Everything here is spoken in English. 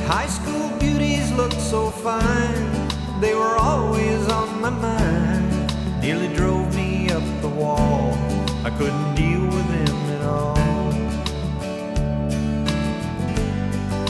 High school beauties looked so fine, they were always on my mind. Nearly drove me up the wall, I couldn't deal with them at all.